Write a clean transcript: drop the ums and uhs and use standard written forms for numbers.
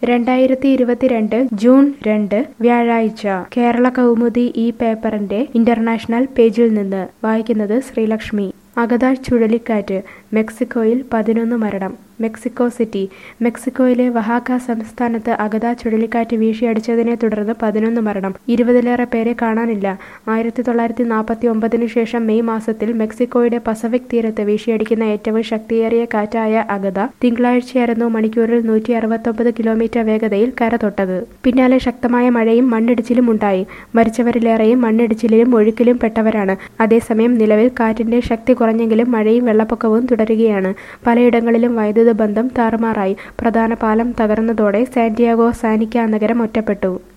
2022 June 2 വ്യാഴാഴ്ച കേരള കൗമുദി ഈ പേപ്പറിന്റെ ഇന്റർനാഷണൽ പേജിൽ നിന്ന് വായിക്കുന്നത് ശ്രീലക്ഷ്മി. അഗത ചുഴലിക്കാറ്റ് മെക്സിക്കോയിൽ 11 മരണം. Mexico City. മെക്സിക്കോയിലെ വഹാക്ക സംസ്ഥാനത്ത് അഗത ചുഴലിക്കാറ്റ് വീശിയടിച്ചതിനെ തുടർന്ന് 11 മരണം. 20-ലേറെ പേരെ കാണാനില്ല. 1949 ശേഷം മെയ് മാസത്തിൽ മെക്സിക്കോയുടെ പസഫിക് തീരത്ത് വീശിയടിക്കുന്ന ഏറ്റവും ശക്തിയേറിയ കാറ്റായ അഗത തിങ്കളാഴ്ചയായിരുന്നു മണിക്കൂറിൽ 169 കിലോമീറ്റർ വേഗതയിൽ കര തൊട്ടത്. പിന്നാലെ ശക്തമായ മഴയും മണ്ണിടിച്ചിലും ഉണ്ടായി. മരിച്ചവരിലേറെയും മണ്ണിടിച്ചിലിലും ഒഴുക്കിലും പെട്ടവരാണ്. അതേസമയം നിലവിൽ കാറ്റിന്റെ ശക്തി കുറഞ്ഞെങ്കിലും മഴയും വെള്ളപ്പൊക്കവും തുടരുകയാണ്. പലയിടങ്ങളിലും വൈദ്യുത ബന്ധം താറുമാറായി. പ്രധാന പാലം തകർന്നതോടെ സാന്റിയാഗോ സാനിക്ക നഗരം ഒറ്റപ്പെട്ടു.